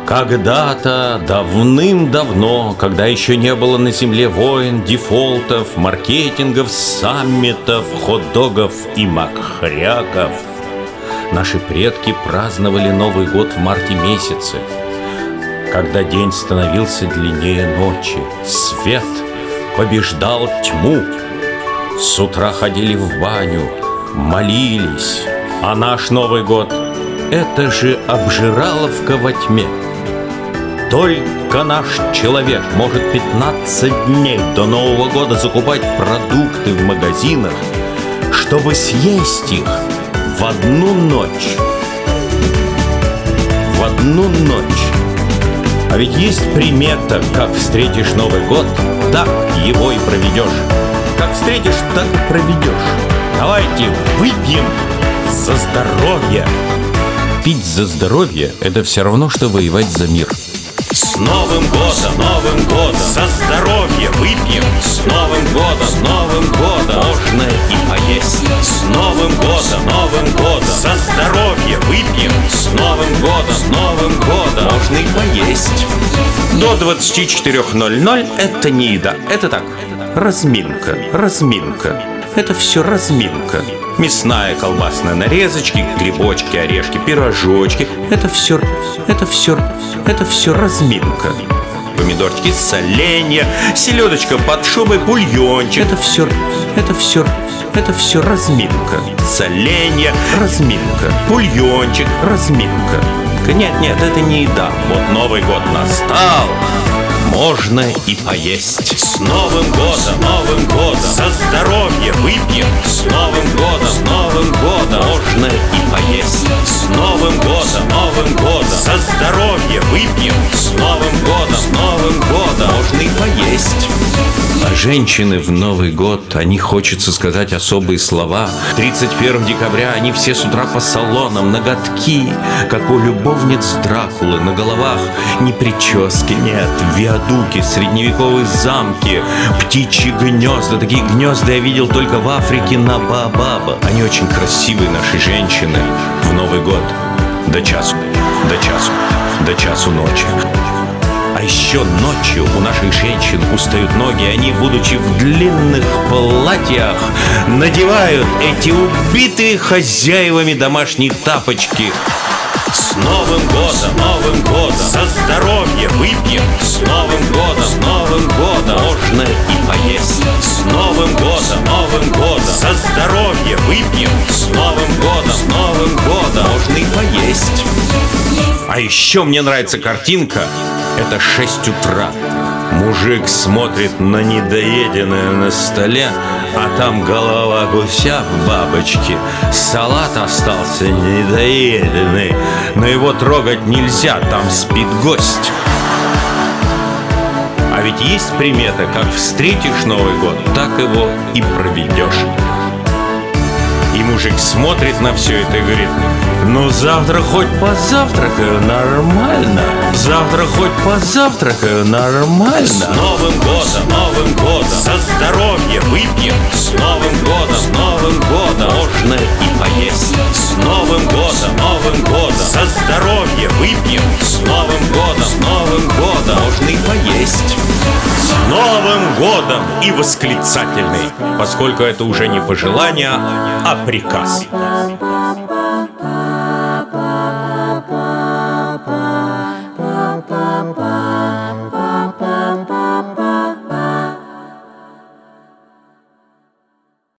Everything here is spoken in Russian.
Когда-то, давным-давно, когда еще не было на земле войн, дефолтов, маркетингов, саммитов, хот-догов и макхряков, наши предки праздновали Новый год в марте месяце, когда день становился длиннее ночи, свет побеждал тьму. С утра ходили в баню, молились, а наш Новый год — это же обжираловка во тьме. Только наш человек может 15 дней до Нового года закупать продукты в магазинах, чтобы съесть их в одну ночь. В одну ночь. А ведь есть примета: как встретишь Новый год, так его и проведешь. Как встретишь, так и проведешь. Давайте выпьем за здоровье. Пить за здоровье — это все равно, что воевать за мир. С Новым годом, Новым годом, за здоровье выпьем. С Новым годом, можно и поесть. С Новым годом, за здоровье выпьем. С Новым годом, можно и поесть. До 24:00 это не еда, это так, разминка. Это все разминка. Мясная, колбасная нарезочки, грибочки, орешки, пирожочки. Это все разминка. Помидорчики, соленья, селедочка под шубой, бульончик. Это все разминка. Соленья, разминка. Бульончик, разминка. Нет, это не еда. Вот Новый год настал, можно и поесть. С Новым годом, за здоровье выпьем. С Новым годом, можно и поесть. С Новым годом, за здоровье выпьем. С Новым годом, можно и поесть. А женщины в Новый год, они, хочется сказать особые слова. 31 декабря они все с утра по салонам, ноготки, как у любовниц Дракулы. На головах ни прически нет, виадуки, средневековые замки, птичьи гнезда. Такие гнезда я видел только в Африке на Баобаба. Они очень красивые, наши женщины, в Новый год. До часу ночи. А еще ночью у наших женщин устают ноги, и они, будучи в длинных платьях, надевают эти убитые хозяевами домашние тапочки. С Новым годом, за здоровье выпьем. С Новым годом, можно и поесть. С Новым годом, за здоровье выпьем. С Новым годом, можно и поесть. А еще мне нравится картинка. Это 6 утра. Мужик смотрит на недоеденное на столе, а там голова гуся в бабочке. Салат остался недоеденный, но его трогать нельзя, там спит гость. А ведь есть примета: как встретишь Новый год, так его и проведешь. И мужик смотрит на все это и говорит: ну завтра хоть позавтракаю нормально. Завтра хоть позавтракаю нормально. С Новым годом, за здоровье выпьем. С Новым годом, можно и поесть. С Новым годом, за здоровье выпьем. С Новым годом, можно и поесть. С Новым годом и восклицательный, поскольку это уже не пожелание, а приказ.